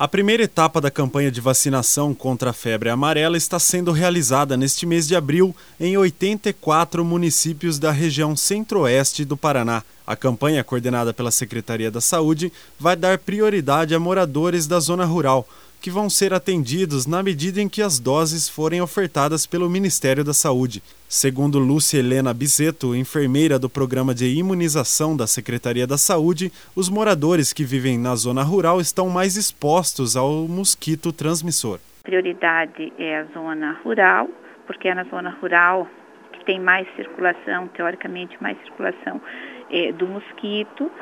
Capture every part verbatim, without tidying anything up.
A primeira etapa da campanha de vacinação contra a febre amarela está sendo realizada neste mês de abril em oitenta e quatro municípios da região centro-oeste do Paraná. A campanha, coordenada pela Secretaria da Saúde, vai dar prioridade a moradores da zona rural, que vão ser atendidos na medida em que as doses forem ofertadas pelo Ministério da Saúde. Segundo Lúcia Helena Biseto, enfermeira do Programa de Imunização da Secretaria da Saúde, os moradores que vivem na zona rural estão mais expostos ao mosquito transmissor. A prioridade é a zona rural, porque é na zona rural que tem mais circulação, teoricamente mais circulação é, do mosquito,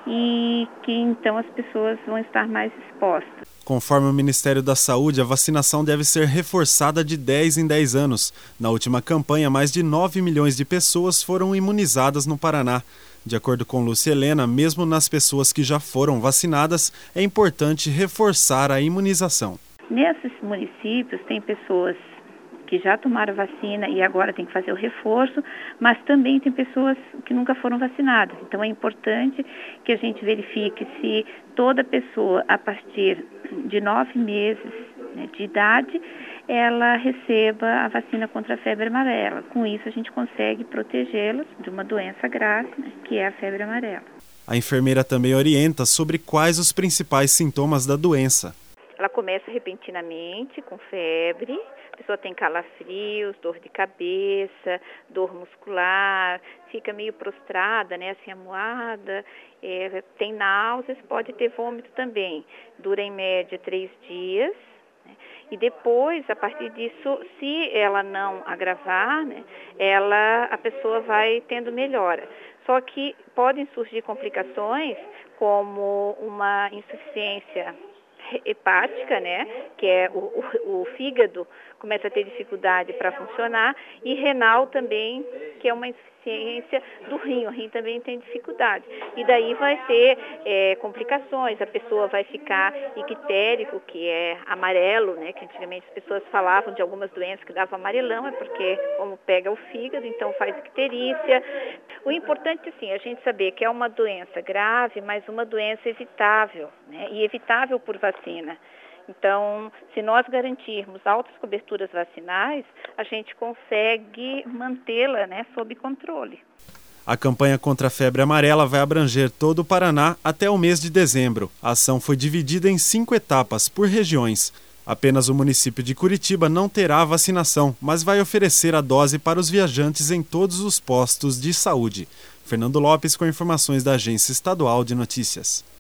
e que então as pessoas vão estar mais expostas. Conforme o Ministério da Saúde, a vacinação deve ser reforçada de dez em dez anos. Na última campanha, mais de nove milhões de pessoas foram imunizadas no Paraná. De acordo com Lúcia Helena, mesmo nas pessoas que já foram vacinadas, é importante reforçar a imunização. Nesses municípios tem pessoas que já tomaram vacina e agora tem que fazer o reforço, mas também tem pessoas que nunca foram vacinadas. Então é importante que a gente verifique se toda pessoa a partir de nove meses, né, de idade, ela receba a vacina contra a febre amarela. Com isso a gente consegue protegê-las de uma doença grave, né, que é a febre amarela. A enfermeira também orienta sobre quais os principais sintomas da doença. Ela começa repentinamente com febre, a pessoa tem calafrios, dor de cabeça, dor muscular, fica meio prostrada, né, assim, amuada, é, tem náuseas, pode ter vômito também. Dura em média três dias. Né, e depois, a partir disso, se ela não agravar, né, ela, a pessoa vai tendo melhora. Só que podem surgir complicações como uma insuficiência hepática, né, que é o, o, o fígado começa a ter dificuldade para funcionar, e renal também, que é uma insuficiência do rim, o rim também tem dificuldade. E daí vai ter é, complicações, a pessoa vai ficar ictérico, que é amarelo, né, que antigamente as pessoas falavam de algumas doenças que davam amarelão, é porque como pega o fígado, então faz icterícia. O importante, sim, é a gente saber que é uma doença grave, mas uma doença evitável, né, e evitável por vacina. Então, se nós garantirmos altas coberturas vacinais, a gente consegue mantê-la, né, sob controle. A campanha contra a febre amarela vai abranger todo o Paraná até o mês de dezembro. A ação foi dividida em cinco etapas, por regiões. Apenas o município de Curitiba não terá a vacinação, mas vai oferecer a dose para os viajantes em todos os postos de saúde. Fernando Lopes com informações da Agência Estadual de Notícias.